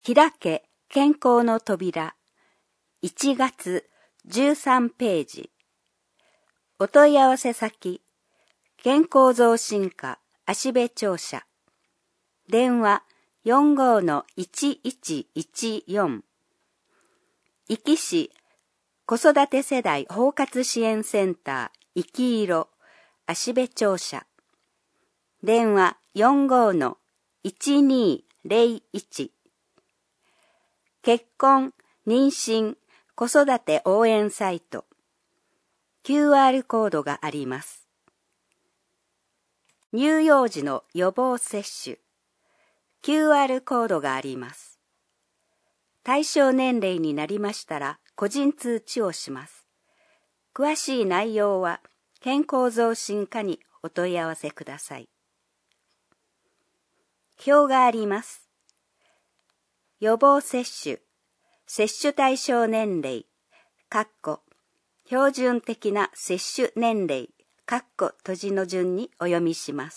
開け健康の扉1月13ページ。お問い合わせ先健康増進課芦部庁舎電話 45-1114 壱岐市子育て世代包括支援センターいきいろ芦部庁舎電話 45-1201結婚、妊娠、子育て応援サイト QR コードがあります。乳幼児の予防接種 QR コードがあります。対象年齢になりましたら個人通知をします。詳しい内容は健康増進課にお問い合わせください。表があります。予防接種接種対象年齢、標準的な接種年齢、閉じの順にお読みします。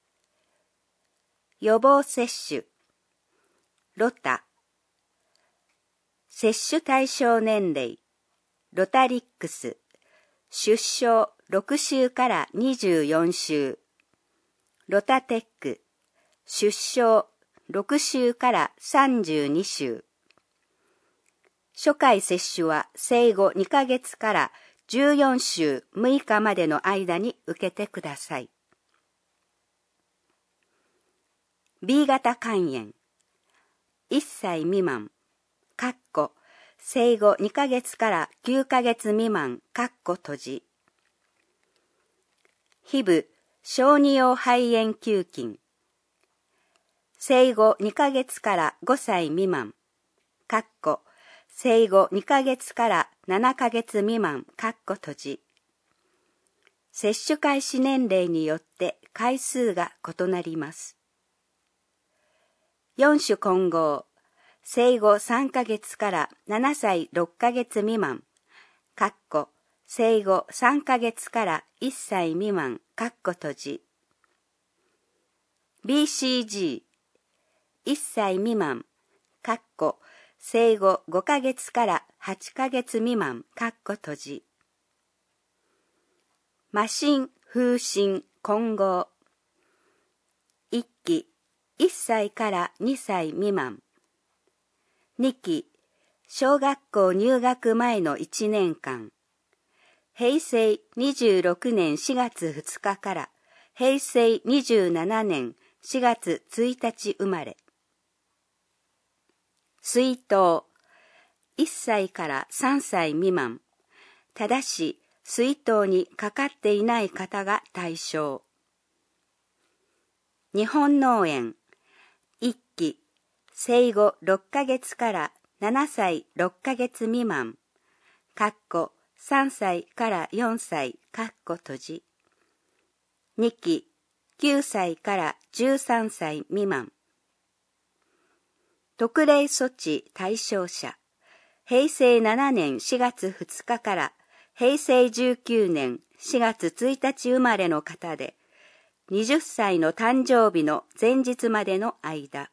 予防接種、ロタ、接種対象年齢、ロタリックス、出生6週から24週、ロタテック、出生6週から32週、初回接種は生後2ヶ月から14週6日までの間に受けてください。B 型肝炎、1歳未満、生後2ヶ月から9ヶ月未満、閉じ。ヒブ小児用肺炎球菌、生後2ヶ月から5歳未満、生後2ヶ月から7ヶ月未満、閉じ。接種開始年齢によって回数が異なります。4種混合、生後3ヶ月から7歳6ヶ月未満、生後3ヶ月から1歳未満、閉じ。BCG、1歳未満、生後5ヶ月から8ヶ月未満、閉じ。麻疹、風疹、混合。1期、1歳から2歳未満。2期、小学校入学前の1年間。平成26年4月2日から平成27年4月1日生まれ。水筒、1歳から3歳未満。ただし、水筒にかかっていない方が対象。日本脳炎、1期、生後6ヶ月から7歳6ヶ月未満。3歳から4歳、閉じ。2期、9歳から13歳未満。特例措置対象者、平成7年4月2日から平成19年4月1日生まれの方で、20歳の誕生日の前日までの間。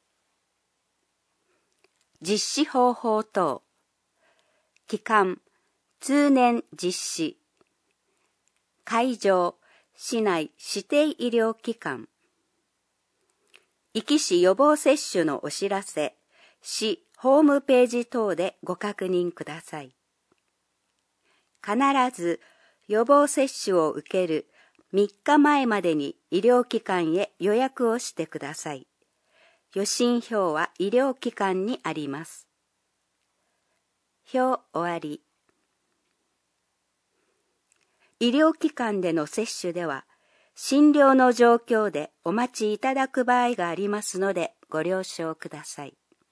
実施方法等。期間、通年実施。会場、市内指定医療機関。壱岐市予防接種のお知らせ、市ホームページ等でご確認ください。必ず予防接種を受ける3日前までに医療機関へ予約をしてください。予診票は医療機関にあります。表終わり。医療機関での接種では、診療の状況でお待ちいただく場合がありますのでご了承ください。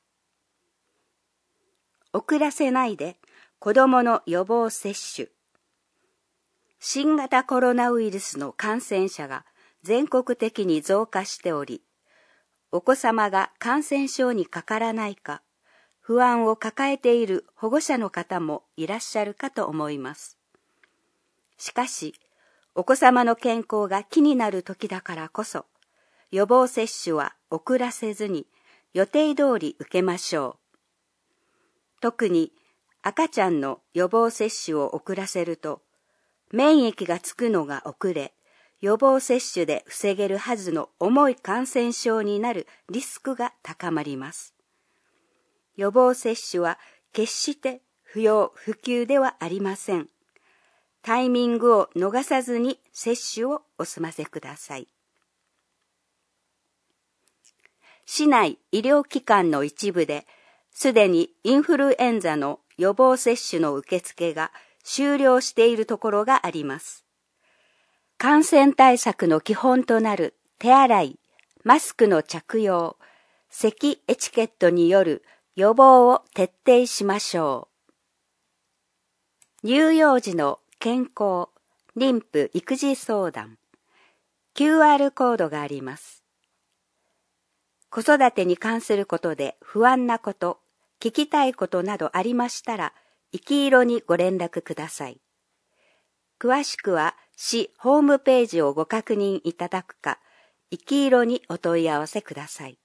遅らせないで子どもの予防接種。新型コロナウイルスの感染者が全国的に増加しており、お子様が感染症にかからないか、不安を抱えている保護者の方もいらっしゃるかと思います。しかし、お子様の健康が気になる時だからこそ、予防接種は遅らせずに、 予定通り受けましょう。特に赤ちゃんの予防接種を遅らせると、免疫がつくのが遅れ、予防接種で防げるはずの重い感染症になるリスクが高まります。予防接種は決して不要不急ではありません。タイミングを逃さずに接種をお済ませください。市内医療機関の一部で、すでにインフルエンザの予防接種の受付が終了しているところがあります。感染対策の基本となる手洗い、マスクの着用、咳エチケットによる予防を徹底しましょう。乳幼児の健康、妊婦育児相談、QR コードがあります。子育てに関することで不安なこと、聞きたいことなどありましたら、いきいろにご連絡ください。詳しくは市ホームページをご確認いただくか、いきいろにお問い合わせください。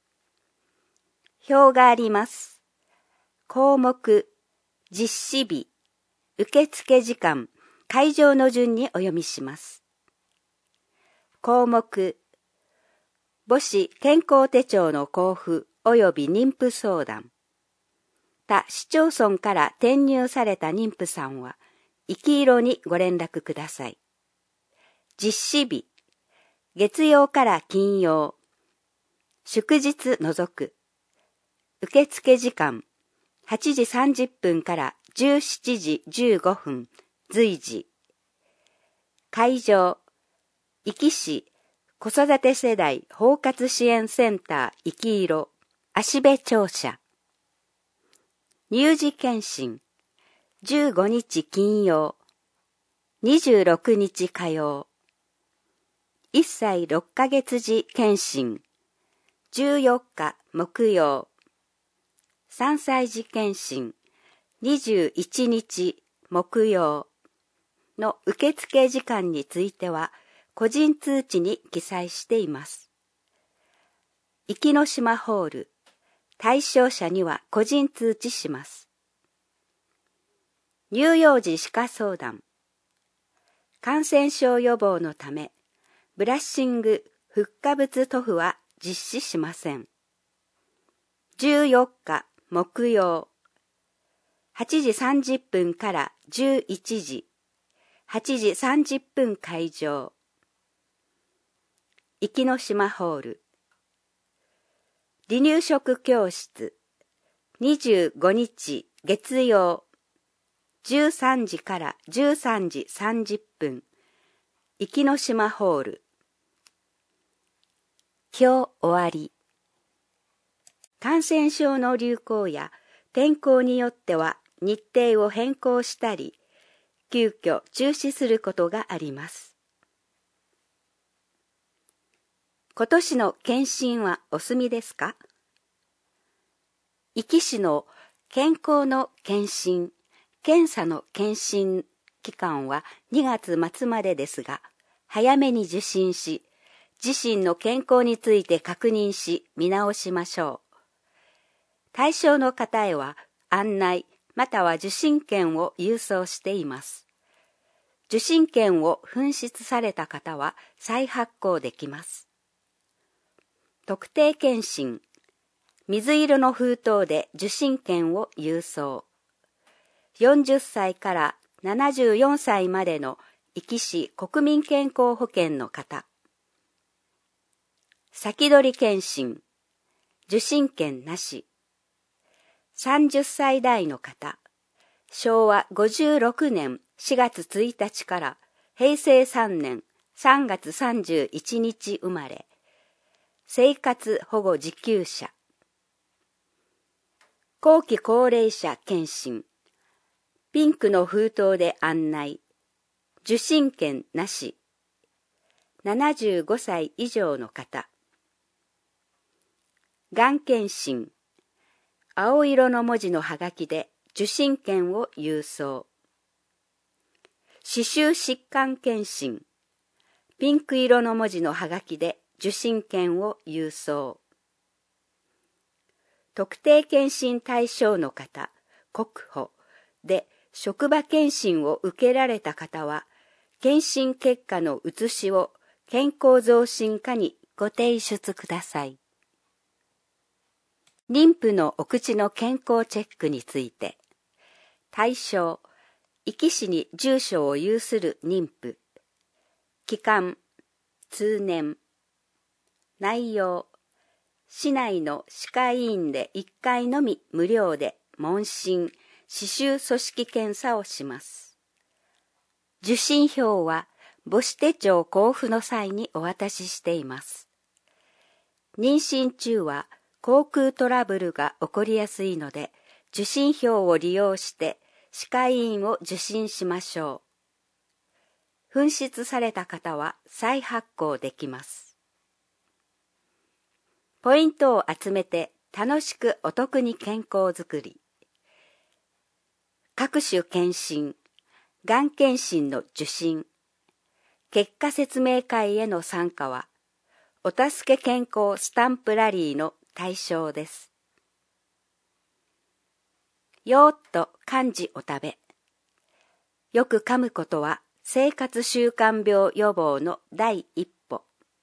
表があります。項目、実施日、受付時間、会場の順にお読みします。項目、母子健康手帳の交付及び妊婦相談。他市町村から転入された妊婦さんは、いきいろにご連絡ください。実施日、月曜から金曜、祝日除く。受付時間、8時30分から17時15分、随時。会場、壱岐市子育て世代包括支援センターいきいろ、芦部庁舎。乳児検診、15日金曜、26日火曜。1歳6ヶ月児検診、14日木曜。3歳児検診、21日木曜の受付時間については、個人通知に記載しています。壱岐島ホール、対象者には個人通知します。乳幼児歯科相談。感染症予防のため、ブラッシング・フッ化物塗布は実施しません。14日木曜、8時30分から11時、8時30分会場。壱岐島ホール。離乳食教室、25日月曜、13時から13時30分、壱岐島ホール。今日終わり。感染症の流行や天候によっては日程を変更したり、急遽中止することがあります。今年の検診はお済みですか？壱岐市の健康の検診、検査の検診期間は2月末までですが、早めに受診し、自身の健康について確認し、見直しましょう。対象の方へは案内または受診券を郵送しています。受診券を紛失された方は再発行できます。特定健診、水色の封筒で受診券を郵送。40歳から74歳までの壱岐市国民健康保険の方。先取り健診、受診券なし。30歳代の方。昭和56年4月1日から平成3年3月31日生まれ。生活保護受給者。後期高齢者検診。ピンクの封筒で案内。受診券なし。75歳以上の方。がん検診。青色の文字のはがきで受診券を郵送。歯周疾患検診。ピンク色の文字のはがきで受診券を郵送。 特定健診対象の方、国保で職場健診を受けられた方は、健診結果の写しを健康増進課にご提出ください。妊婦のお口の健康チェックについて、対象、壱岐市に住所を有する妊婦、期間、通年、内容、市内の歯科医院で1回のみ無料で問診、歯周組織検査をします。受診票は母子手帳交付の際にお渡ししています。妊娠中は口腔トラブルが起こりやすいので、受診票を利用して歯科医院を受診しましょう。紛失された方は再発行できます。ポイントを集めて楽しくお得に健康づくり。各種検診、がん検診の受診、結果説明会への参加は、お助け健康スタンプラリーの対象です。よーっと漢字お食べ。よく噛むことは生活習慣病予防の第一歩。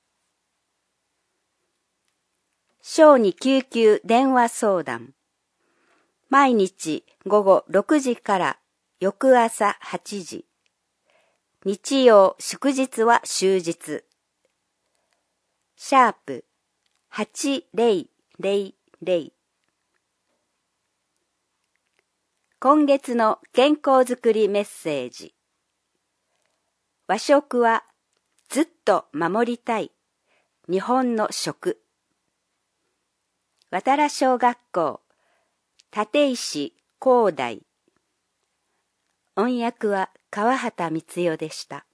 小児救急電話相談。毎日午後6時から翌朝8時。日曜祝日は終日。#8000。今月の健康づくりメッセージ。和食はずっと守りたい日本の食。渡良小学校立石光大。音訳は川畑光代でした。